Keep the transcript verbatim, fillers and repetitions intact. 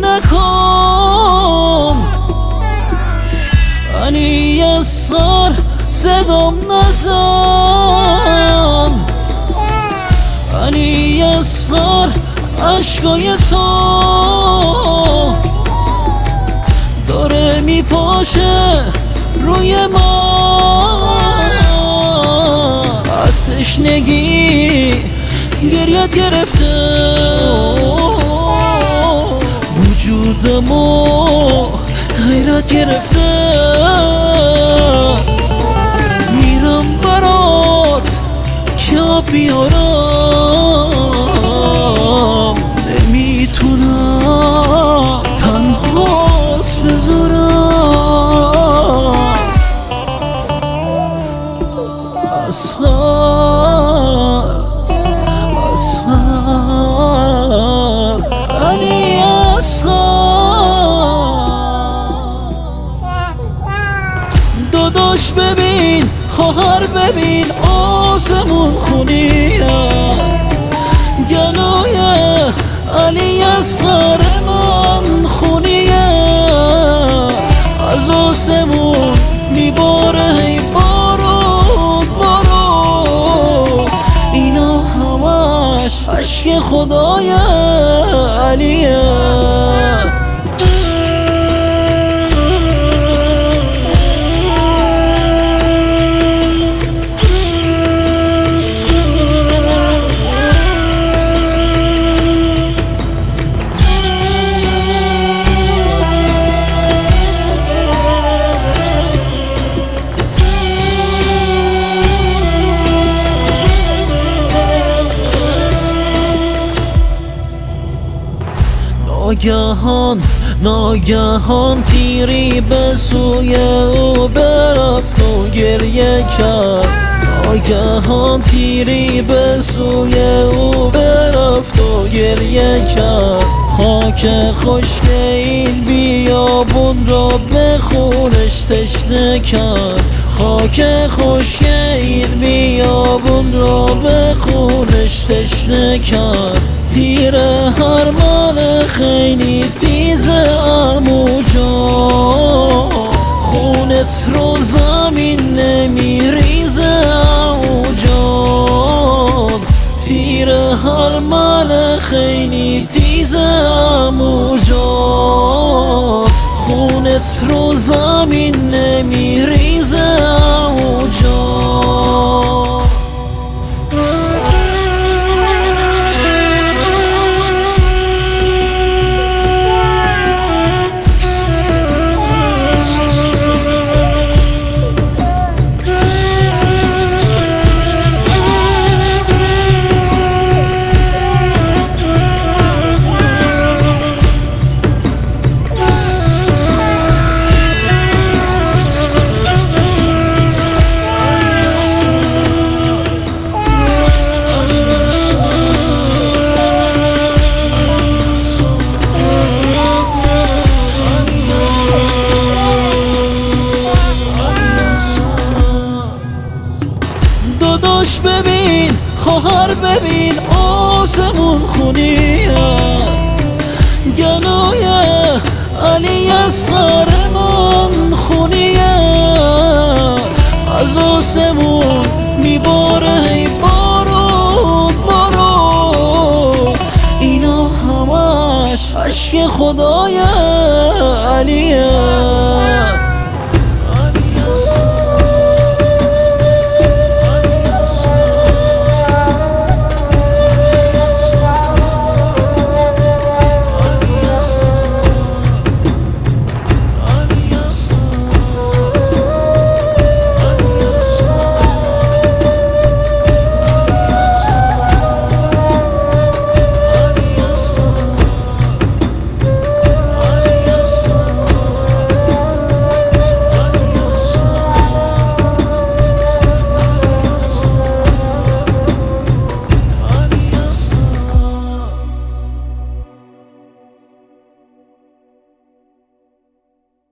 نکن علی اصغر صدام نزن علی اصغر عشقای تو داره میپاشه روی ما از تشنگی گریت گرفته وجودمو غیرت گرفته میرم برات که بیارم نمیتونم تنهات بذارم اصغر اصغر علی اصغر داداش ببین خواهر ببین آسمون خونیه گلوی علی اصغر من خونیه از آسمون میباره هی بارون بارون اینا همش عشق خدای علیه ناگهان ناگهان تیری به سوی او برفت و گریه کرد ناگهان تیری به سوی او برفت و گریه کرد خاک خشک این بیابون را به خونش تشنه کرد خاک خشک این بیابون را به خونش تشنه کرد تیر هر مال خیلی تیز عمو جان خونت رو زمین نمیریزه عمو جان تیر هر مال خیلی تیز عمو جان خونت رو زمین نمیریزه عمو جان داداش ببین خواهر ببین آسمون خونیه گلوی علی اصغر من خونیه از آسمون میباره هی بارون بارون اینا همش عشق خدای علیه